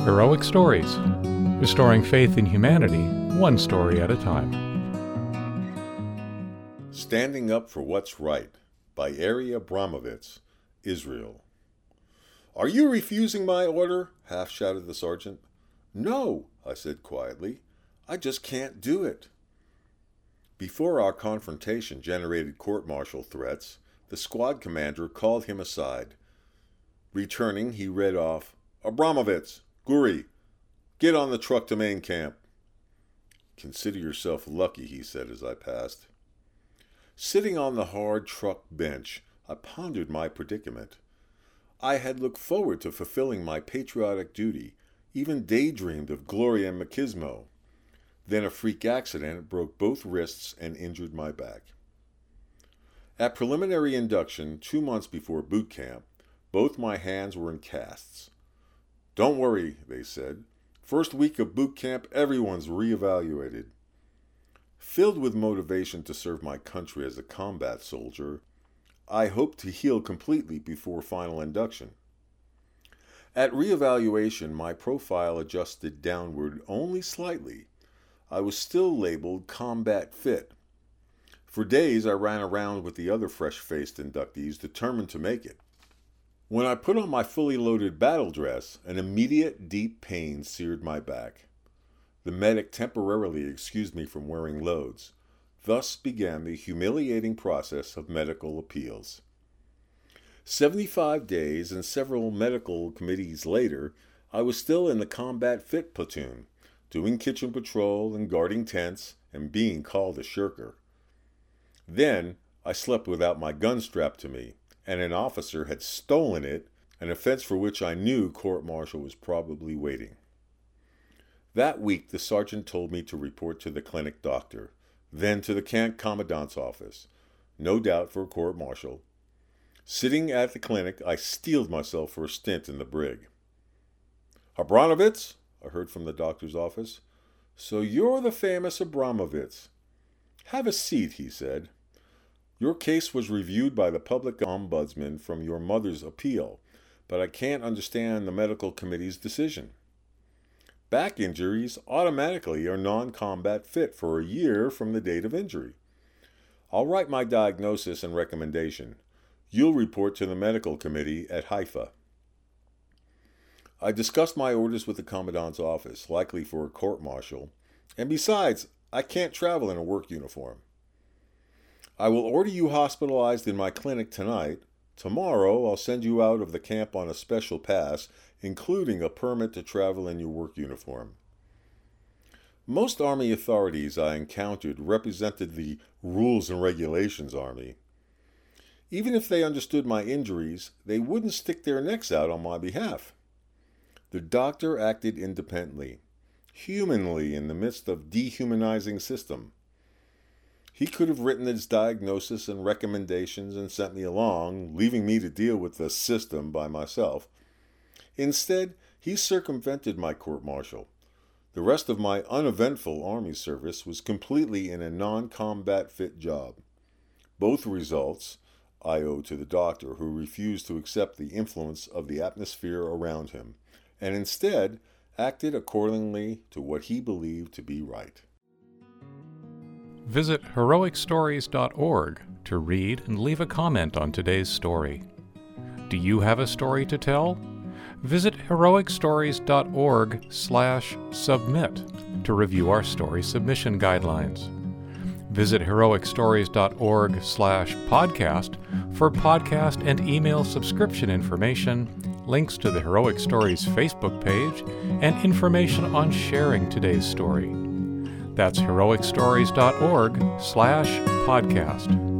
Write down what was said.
Heroic Stories, restoring faith in humanity, one story at a time. Standing Up for What's Right by Ari Abramovitz, Israel. "Are you refusing my order?" half shouted the sergeant. "No," I said quietly. "I just can't do it." Before our confrontation generated court-martial threats, the squad commander called him aside. Returning, he read off, "Abramovitz, Guri, get on the truck to main camp." "Consider yourself lucky," he said as I passed. Sitting on the hard truck bench, I pondered my predicament. I had looked forward to fulfilling my patriotic duty, even daydreamed of Gloria Machismo. Then a freak accident broke both wrists and injured my back. At preliminary induction, 2 months before boot camp, both my hands were in casts. "Don't worry," they said. "First week of boot camp, everyone's reevaluated." Filled with motivation to serve my country as a combat soldier, I hoped to heal completely before final induction. At reevaluation, my profile adjusted downward only slightly. I was still labeled combat fit. For days, I ran around with the other fresh-faced inductees, determined to make it. When I put on my fully loaded battle dress, an immediate deep pain seared my back. The medic temporarily excused me from wearing loads. Thus began the humiliating process of medical appeals. 75 days and several medical committees later, I was still in the combat fit platoon, doing kitchen patrol and guarding tents and being called a shirker. Then I slept without my gun strapped to me, and an officer had stolen it, an offense for which I knew court-martial was probably waiting. That week, the sergeant told me to report to the clinic doctor, then to the camp commandant's office, no doubt for a court-martial. Sitting at the clinic, I steeled myself for a stint in the brig. "Abramovitz?" I heard from the doctor's office. "So you're the famous Abramovitz. Have a seat," he said. "Your case was reviewed by the public ombudsman from your mother's appeal, but I can't understand the medical committee's decision. Back injuries automatically are non-combat fit for a year from the date of injury. I'll write my diagnosis and recommendation. You'll report to the medical committee at Haifa." I discussed my orders with the commandant's office, likely for a court-martial, and besides, I can't travel in a work uniform. "I will order you hospitalized in my clinic tonight. Tomorrow I'll send you out of the camp on a special pass, including a permit to travel in your work uniform." Most Army authorities I encountered represented the rules and regulations Army. Even if they understood my injuries, they wouldn't stick their necks out on my behalf. The doctor acted independently, humanly in the midst of dehumanizing system. He could have written his diagnosis and recommendations and sent me along, leaving me to deal with the system by myself. Instead, he circumvented my court-martial. The rest of my uneventful Army service was completely in a non-combat fit job. Both results I owe to the doctor, who refused to accept the influence of the atmosphere around him, and instead acted accordingly to what he believed to be right. Visit heroicstories.org to read and leave a comment on today's story. Do you have a story to tell? Visit heroicstories.org/submit to review our story submission guidelines. Visit heroicstories.org/podcast for podcast and email subscription information, links to the Heroic Stories Facebook page, and information on sharing today's story. That's heroicstories.org/podcast.